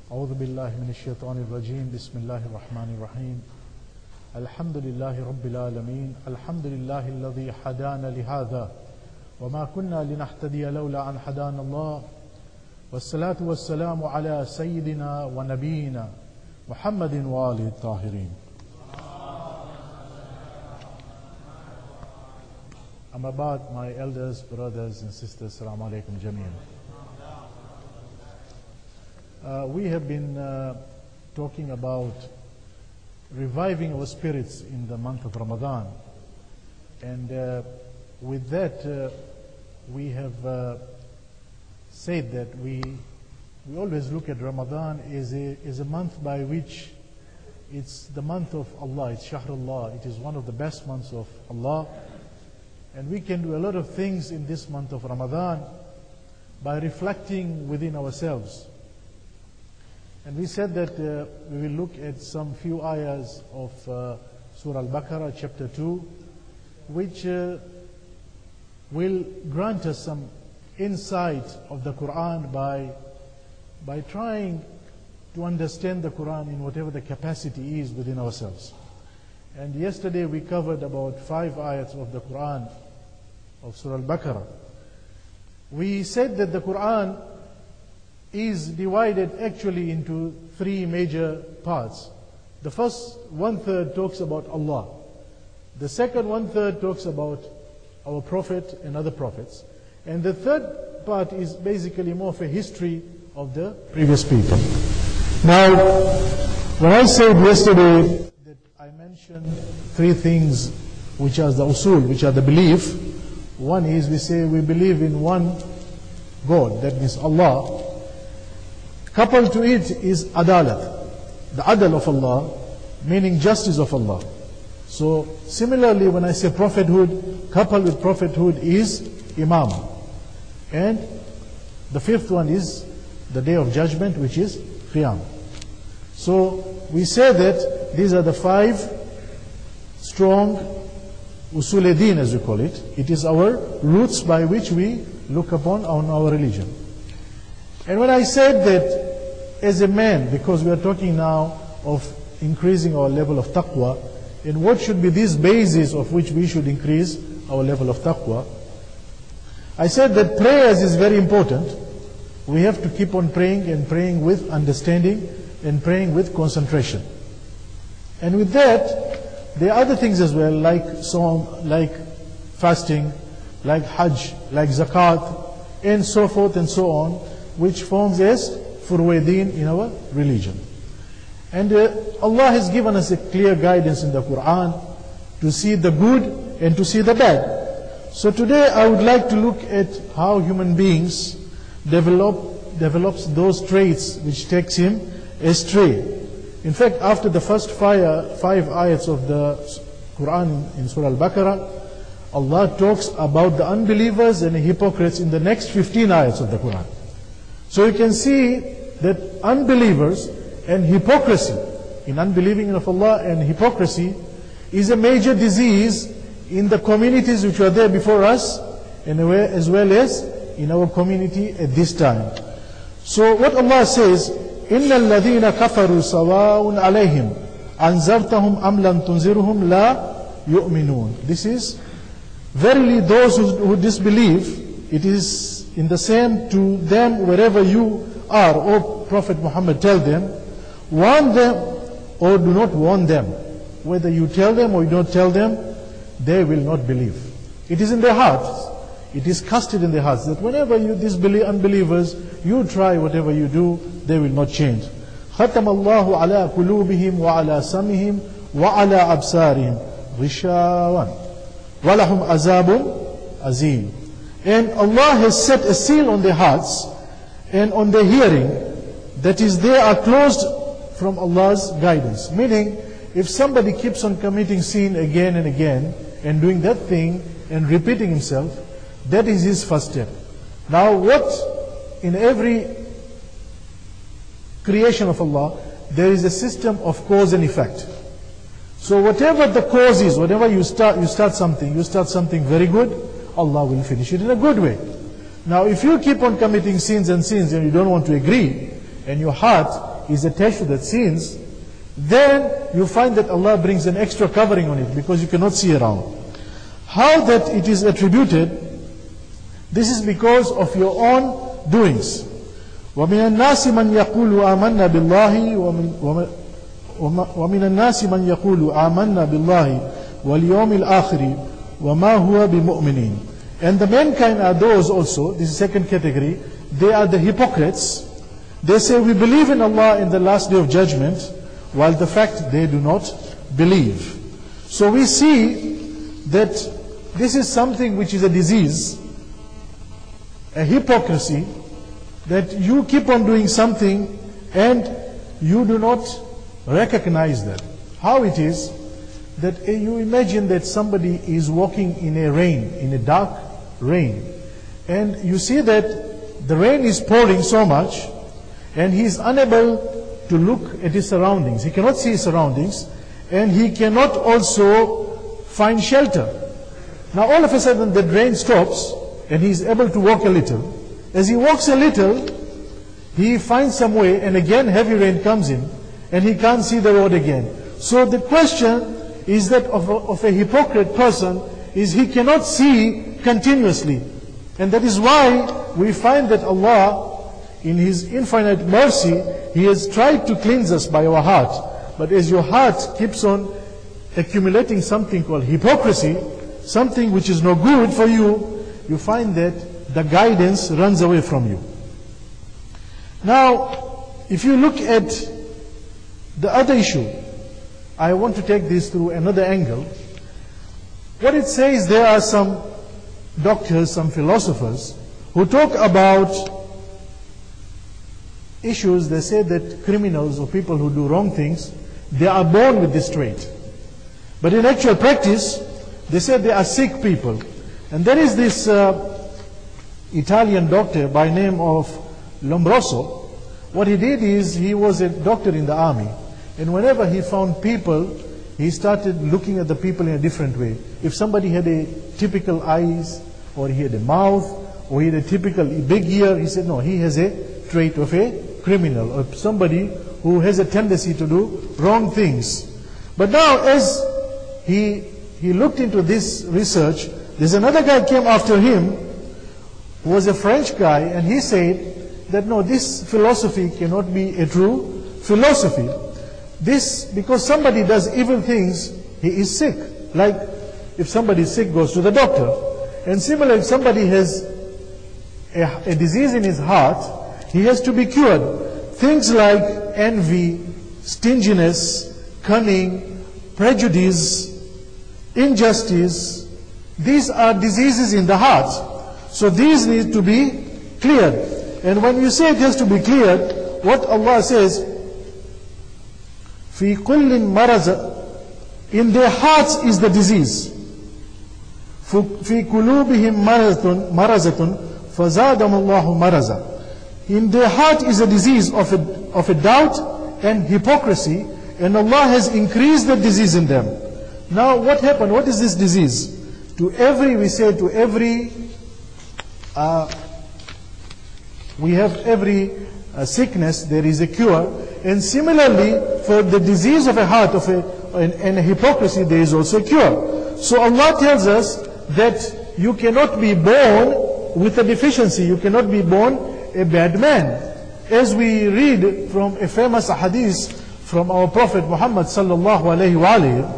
أعوذ بالله من الشيطان الرجيم بسم الله الرحمن الرحيم الحمد لله رب العالمين الحمد لله الذي هدانا لهذا وما كنا لنهتدي لولا أن هدانا الله والصلاة والسلام على سيدنا ونبينا محمد وآله الطاهرين. Amma ba'd, my elders, brothers and sisters, Assalamu alaikum jameen. We have been talking about reviving our spirits in the month of Ramadan, and with that we have said that we always look at Ramadan as a month by which it's the month of Allah, it's Shahrullah, it is one of the best months of Allah, and we can do a lot of things in this month of Ramadan by reflecting within ourselves. And we said that we will look at some few ayahs of Surah Al-Baqarah, chapter 2, which will grant us some insight of the Quran by trying to understand the Quran in whatever the capacity is within ourselves. And yesterday we covered about 5 ayats of the Quran of Surah Al-Baqarah. We said that the Quran is divided actually into 3 major parts. The first 1/3 talks about Allah. The second 1/3 talks about our Prophet and other prophets. And the third part is basically more of a history of the previous people. Now, when I said yesterday that I mentioned 3 things which are the usul, which are the belief. One is we say we believe in one God, that means Allah. Coupled to it is adalat, the adal of Allah, meaning justice of Allah. So similarly, when I say prophethood, coupled with prophethood is imam. And the 5th one is the day of judgment, which is qiyam. So we say that these are the 5 strong usul-e-din, as we call it. It is our roots by which we look upon our religion. And when I said that as a man, because we are talking now of increasing our level of taqwa, and what should be this basis of which we should increase our level of taqwa, I said that prayers is very important. We have to keep on praying, and praying with understanding, and praying with concentration. And with that, there are other things as well, like sawm, like fasting, like hajj, like zakat, and so forth and so on, which forms as furwaydeen in our religion. And Allah has given us a clear guidance in the Quran to see the good and to see the bad. So today I would like to look at how human beings develops those traits which takes him astray. In fact, after the first 5 ayats of the Quran in Surah Al-Baqarah, Allah talks about the unbelievers and hypocrites in the next 15 ayats of the Quran. So you can see that unbelievers and hypocrisy, in unbelieving of Allah and hypocrisy, is a major disease in the communities which were there before us, and as well as in our community at this time. So what Allah says, إِنَّ الَّذِينَ كَفَرُوا سَوَاءٌ عَلَيْهِمْ أَنذَرْتَهُمْ أَمْ لَمْ تُنذِرْهُمْ لَا يُؤْمِنُونَ. This is, verily those who disbelieve, it is in the same to them wherever you are, O Prophet Muhammad, tell them, warn them or do not warn them. Whether you tell them or you don't tell them, they will not believe. It is in their hearts. It is casted in their hearts that whenever you disbelieve unbelievers, you try whatever you do, they will not change. ختم الله على قلوبهم وعلى سمعهم وعلى أبصارهم غشاوة ولهم عذاب عظيم. And Allah has set a seal on their hearts and on their hearing, that is, they are closed from Allah's guidance. Meaning, if somebody keeps on committing sin again and again, and doing that thing, and repeating himself, that is his first step. Now what, in every creation of Allah, there is a system of cause and effect. So whatever the cause is, whatever you start something very good, Allah will finish it in a good way. Now if you keep on committing sins and you don't want to agree, and your heart is attached to that sins, then you find that Allah brings an extra covering on it because you cannot see around. How that it is attributed, this is because of your own doings. وَمِنَ النَّاسِ مَنْ يَقُولُ آمَنَّا بِاللَّهِ وَمِنَ النَّاسِ مَنْ يَقُولُ آمَنَّا بِاللَّهِ وَالْيَوْمِ الْآخِرِ وَمَا هُوَ بِمُؤْمِنِينَ. And the mankind are those also, this is second category, they are the hypocrites. They say we believe in Allah in the last day of judgment, while the fact they do not believe. So we see that this is something which is a disease, a hypocrisy, that you keep on doing something and you do not recognize that. How it is that you imagine that somebody is walking in a rain, in a dark rain, and you see that the rain is pouring so much and he is unable to look at his surroundings. He cannot see his surroundings and he cannot also find shelter. Now all of a sudden the rain stops and he is able to walk a little. As he walks a little, he finds some way and again heavy rain comes in and he can't see the road again. So the question is that of a hypocrite person is he cannot see continuously. And that is why we find that Allah, in His infinite mercy, He has tried to cleanse us by our heart. But as your heart keeps on accumulating something called hypocrisy, something which is no good for you, you find that the guidance runs away from you. Now, if you look at the other issue, I want to take this through another angle. What it says, there are some doctors, some philosophers, who talk about issues. They say that criminals or people who do wrong things, they are born with this trait. But in actual practice, they say they are sick people. And there is this Italian doctor by name of Lombroso. What he did is, he was a doctor in the army. And whenever he found people, he started looking at the people in a different way. If somebody had a typical eyes, or he had a mouth, or he had a typical big ear, he said, no, he has a trait of a criminal, or somebody who has a tendency to do wrong things. But now, as he looked into this research, there's another guy came after him, who was a French guy, and he said that no, this philosophy cannot be a true philosophy. This, because somebody does evil things, he is sick. Like, if somebody is sick, goes to the doctor. And similarly, if somebody has a disease in his heart, he has to be cured. Things like envy, stinginess, cunning, prejudice, injustice, these are diseases in the heart. So these need to be cleared. And when you say it has to be cleared, what Allah says, في كل مرض, in their hearts is the disease. في قلوبهم مرضة فزادهم الله مرضا. In their heart is a disease of a doubt and hypocrisy, and Allah has increased the disease in them. Now what happened? What is this disease? We have every sickness, there is a cure. And similarly, for the disease of a heart and a hypocrisy, there is also a cure. So Allah tells us that you cannot be born with a deficiency. You cannot be born a bad man. As we read from a famous hadith from our Prophet Muhammad sallallahu alaihi wasallam,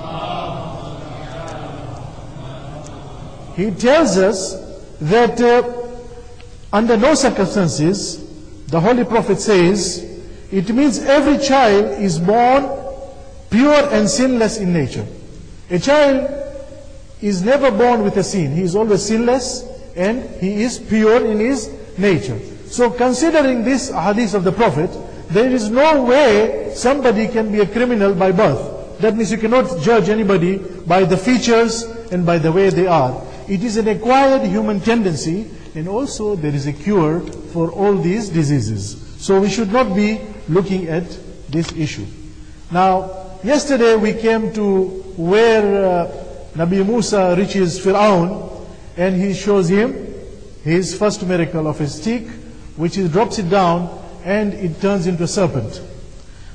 he tells us that under no circumstances, the Holy Prophet says, it means every child is born pure and sinless in nature. A child is never born with a sin. He is always sinless and he is pure in his nature. So considering this hadith of the Prophet, there is no way somebody can be a criminal by birth. That means you cannot judge anybody by the features and by the way they are. It is an acquired human tendency, and also there is a cure for all these diseases. So we should not be looking at this issue. Now, yesterday we came to where Nabi Musa reaches Fir'aun, and he shows him his first miracle of a stick, which he drops it down and it turns into a serpent.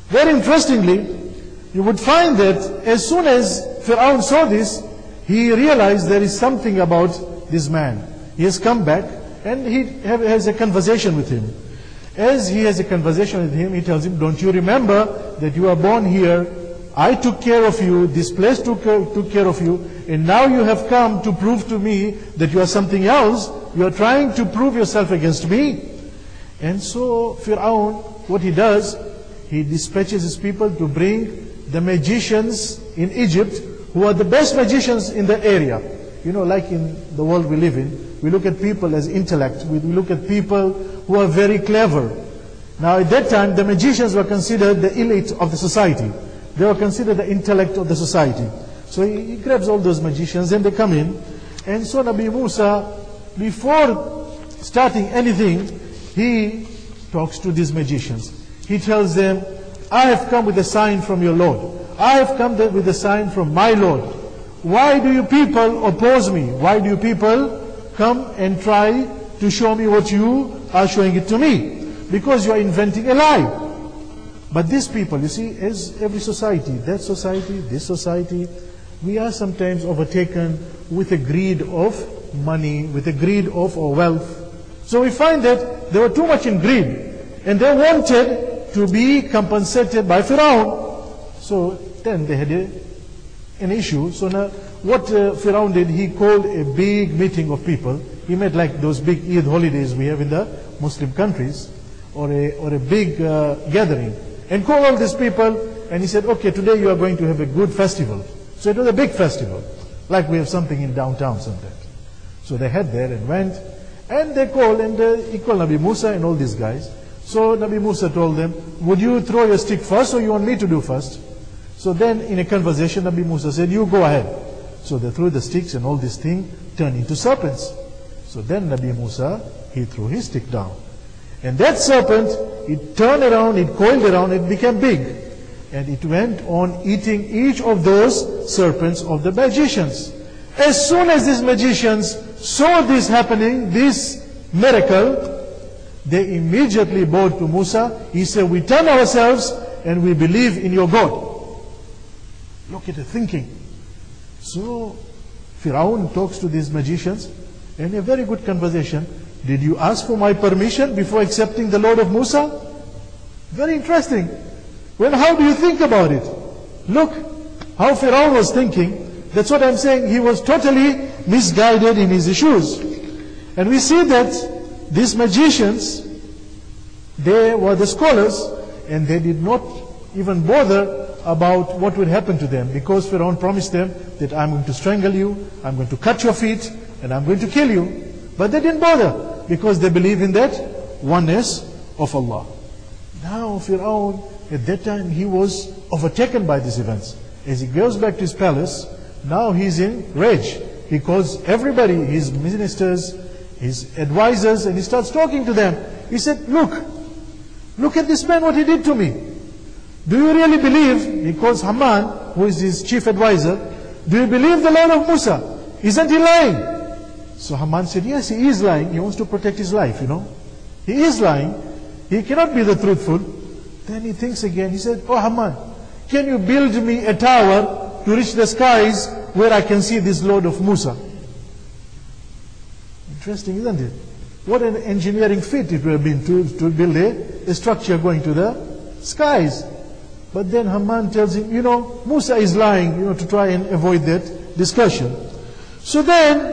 Very interestingly, you would find that as soon as Fir'aun saw this, he realized there is something about this man. He has come back and he has a conversation with him. As he has a conversation with him, he tells him, don't you remember that you are born here? I took care of you, this place took care of you, and now you have come to prove to me that you are something else. You are trying to prove yourself against me. And so Fir'aun, what he does, he dispatches his people to bring the magicians in Egypt, who are the best magicians in the area. You know, like in the world we live in, we look at people as intellect. We look at people who are very clever. Now at that time, the magicians were considered the elite of the society. They were considered the intellect of the society. So he grabs all those magicians and they come in. And so Nabi Musa, before starting anything, he talks to these magicians. He tells them, I have come with a sign from your Lord. I have come with a sign from my Lord. Why do you people oppose me? Why do you people come and try to show me what you are showing it to me? Because you are inventing a lie. But these people, you see, as every society, that society, this society, we are sometimes overtaken with a greed of money, with a greed of our wealth. So we find that they were too much in greed, and they wanted to be compensated by Fir'aun. So then they had an issue. So now what Fir'aun did, he called a big meeting of people. He made like those big Eid holidays we have in the Muslim countries, or a big gathering, and called all these people, and he said, okay, today you are going to have a good festival. So it was a big festival, like we have something in downtown sometimes. So they had there and went, and they called, and he called Nabi Musa and all these guys. So Nabi Musa told them, would you throw your stick first, or you want me to do first? So then in a conversation, Nabi Musa said, you go ahead. So they threw the sticks, and all this thing turned into serpents. So then Nabi Musa, he threw his stick down. And that serpent, it turned around, it coiled around, it became big. And it went on eating each of those serpents of the magicians. As soon as these magicians saw this happening, this miracle, they immediately bowed to Musa. He said, we turn ourselves and we believe in your God. Look at the thinking. So Fir'aun talks to these magicians in a very good conversation. Did you ask for my permission before accepting the Lord of Musa? Very interesting. Well, how do you think about it? Look how Fir'aun was thinking. That's what I'm saying. He was totally misguided in his issues. And we see that these magicians, they were the scholars, and they did not even bother about what would happen to them, because Fir'aun promised them that I'm going to strangle you, I'm going to cut your feet, and I'm going to kill you. But they didn't bother, because they believe in that oneness of Allah. Now Fir'aun, at that time, he was overtaken by these events. As he goes back to his palace, now he's in rage. He calls everybody, his ministers, his advisors, and he starts talking to them. He said, look at this man, what he did to me. Do you really believe, he calls Haman, who is his chief advisor, do you believe the Lord of Musa? Isn't he lying? So Haman said, yes, he is lying. He wants to protect his life, you know. He is lying. He cannot be the truthful. Then he thinks again. He said, oh Haman, can you build me a tower to reach the skies where I can see this Lord of Musa? Interesting, isn't it? What an engineering feat it would have been to build a structure going to the skies. But then Haman tells him, you know, Musa is lying, you know, to try and avoid that discussion. So then,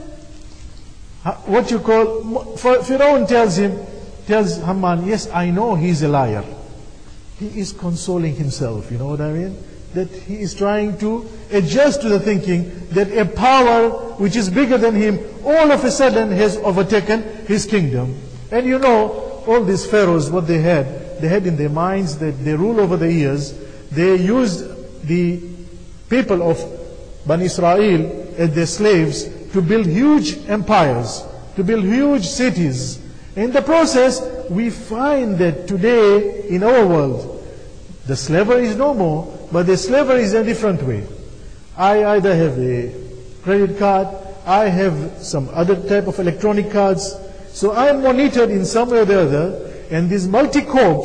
what you call, Fir'aun tells Haman, yes, I know he's a liar. He is consoling himself, you know what I mean? That he is trying to adjust to the thinking that a power which is bigger than him all of a sudden has overtaken his kingdom. And you know, all these pharaohs, what they had in their minds that they rule over the years, they used the people of Bani Israel as their slaves to build huge empires, to build huge cities. In the process, we find that today in our world, the slavery is no more, but the slavery is a different way. I either have a credit card, I have some other type of electronic cards, so I am monitored in some way or the other, and these multi-corps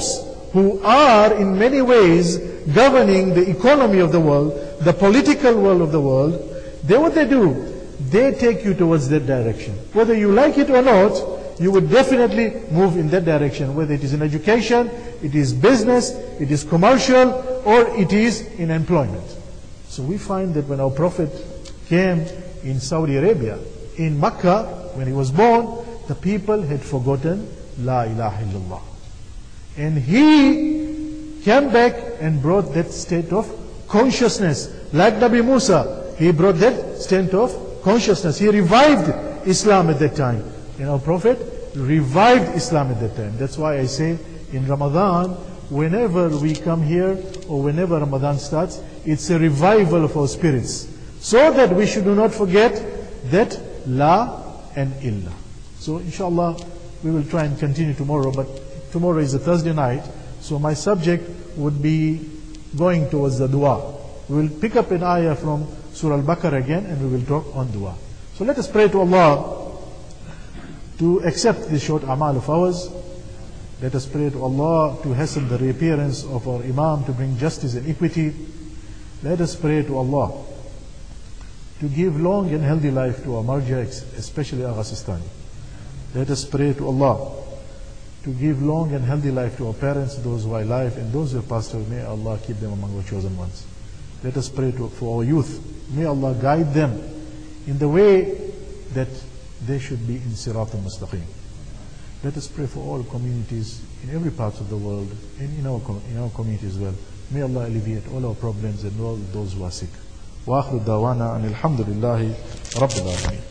who are in many ways governing the economy of the world, the political world of the world, what they do, they take you towards that direction. Whether you like it or not, you would definitely move in that direction, whether it is in education, it is business, it is commercial, or it is in employment. So we find that when our Prophet came in Saudi Arabia, in Mecca, when he was born, the people had forgotten La ilaha illallah. And he came back and brought that state of consciousness. Like Nabi Musa, he brought that state of consciousness. He revived Islam at that time. And our Prophet revived Islam at that time. That's why I say in Ramadan, whenever we come here or whenever Ramadan starts, it's a revival of our spirits. So that we should not forget that La and Illah. So inshallah, we will try and continue tomorrow, but tomorrow is a Thursday night, so my subject would be going towards the dua. We will pick up an ayah from Surah Al-Baqarah again, and we will talk on dua. So let us pray to Allah to accept this short amal of ours. Let us pray to Allah to hasten the reappearance of our Imam, to bring justice and equity. Let us pray to Allah to give long and healthy life to our marja, especially Agha Sistani. Let us pray to Allah to give long and healthy life to our parents, those who are alive, and those who have passed away. May Allah keep them among our chosen ones. Let us pray for our youth. May Allah guide them in the way that they should be in Sirat al-Mustaqim. Let us pray for all communities in every part of the world, and in our community as well. May Allah alleviate all our problems and all those who are sick. Wa akhiru dawana anil hamdulillahi rabbil alamin.